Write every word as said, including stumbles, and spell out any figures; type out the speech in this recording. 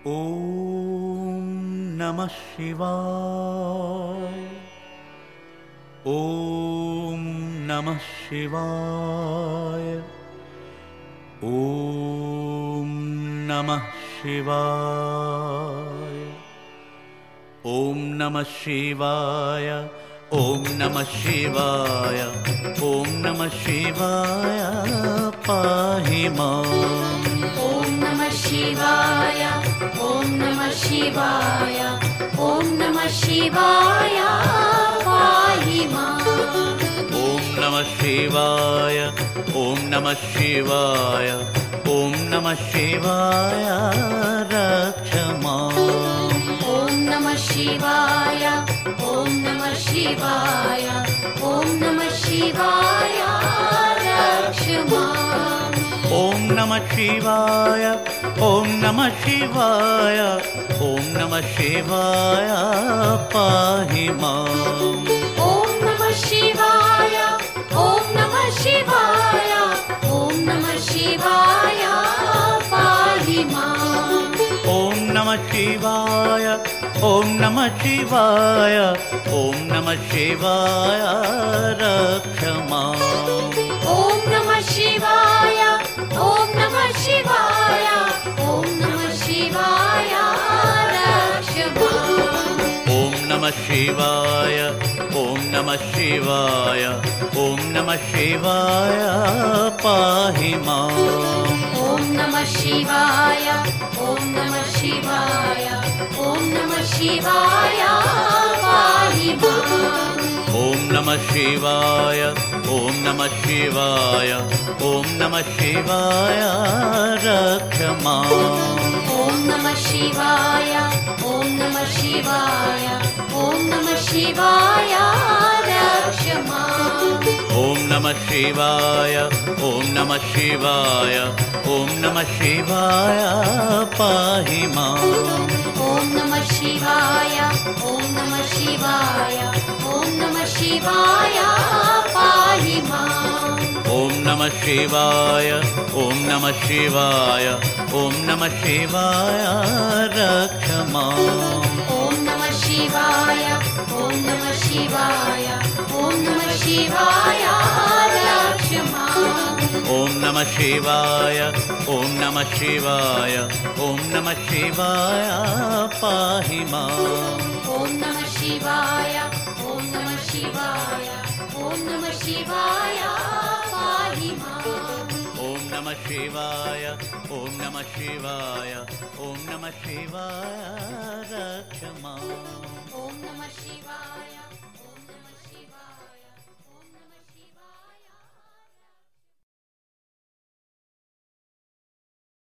ॐ नमः शिवाय। ॐ नमः शिवाय। ॐ नमः शिवाय। ॐ नमः शिवाय। ॐ नमः शिवाय। ॐ नमः शिवाय पाहि माम्। ॐ नमः शिवाय। ॐ नमः शिवाय। ॐ नमः शिवाय पाहि माम्। ॐ नमः शिवाय। ॐ नमः शिवाय। ॐ नमः शिवाय रक्ष माम्। ॐ नमः शिवाय। ॐ नमः शिवाय। ॐ नमः शिवाय रक्ष माम्। ॐ नमः शिवाय। ॐ नमः शिवाय। ॐ नमः शिवाय पाहि माम्। ॐ नमः शिवाय। ॐ नमः शिवाय। ॐ नमः शिवाय पाहि माम्। ॐ नमः शिवाय। ॐ नमः शिवाय। ॐ नमः शिवाय रक्ष माम्। ॐ नमः शिवाय। ॐ नमः शिवाय। ॐ नमः शिवाय रक्ष माम्। ॐ नमः शिवाय। ॐ नमः शिवाय। ॐ नमः शिवाय पाहि माम्। ॐ नमः शिवाय। ॐ नमः शिवाय। ॐ नमः शिवाय पाहि माम्। ॐ नमः शिवाय। ॐ नमः शिवाय। ॐ नमः शिवाय रक्ष माम्। ॐ नमः शिवाय। ॐ नमः शिवाय। ॐ नमः शिवाय रक्ष माम्। ॐ नमः शिवाय। ॐ नमः शिवाय। ॐ नमः शिवाय पाहि माम्। ॐ नमः शिवाय। ॐ नमः शिवाय। ॐ नमः शिवाय पाहि माम्। ॐ नमः शिवाय। ॐ नमः शिवाय। ॐ नमः शिवाय रक्ष माम्। ॐ नमः शिवाय। ॐ नमः शिवाय। ॐ नमः शिवाय रक्ष माम्। ॐ नमः शिवाय। ॐ नमः शिवाय। ॐ नमः शिवाय पाहि माम्। ॐ नमः शिवाय। ॐ नमः शिवाय। ॐ नमः शिवाय पाहि माम्। ॐ नमः शिवाय। ॐ नमः शिवाय। ॐ नमः शिवाय रक्ष माम्। ॐ